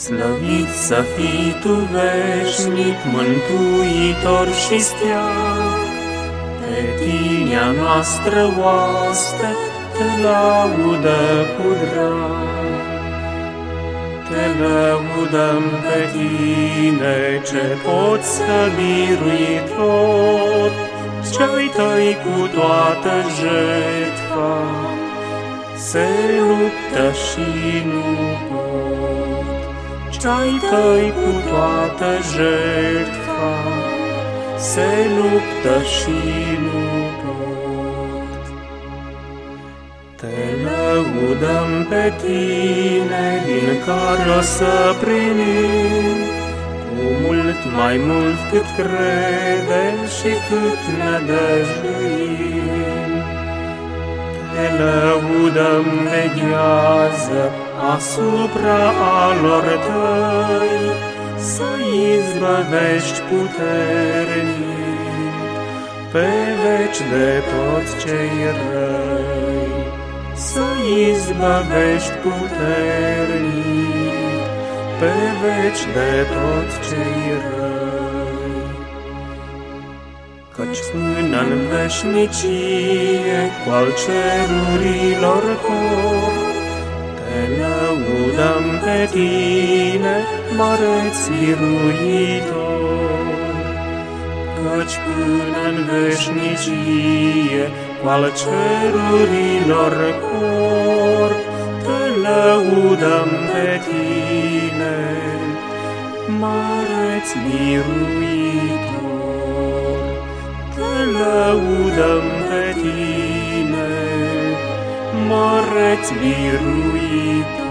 Slăvit să fii Tu veșnic, mântuitor și steag, pe Tine-a noastră oaste Te laudă cu drag. Te lăudăm pe Tine, ce poți să birui tot, ce-ai Tăi cu toată jertfa, se luptă și nu pot. Ce-ai Tăi cu toată jertfa, se luptă și nu pot. Te lăudăm pe Tine, din care o să primim cu mult mai mult cât credem și cât nădăjduim. Te lăudăm, veghează asupra alor Tăi, să-i izbăvești puternic pe veci de toți cei răi. Să-i izbăvești puternic pe veci de toți cei răi. Căci până-n veșnicie, cu-al cerurilor cor, Te lăudăm pe Tine, mare-ți biruitor. Căci până-n veșnicie, cu-al cerurilor cor, Te lăudăm pe Tine, mare-ți biruitor. Te lăudăm pe Tine, mare-ți biruitor.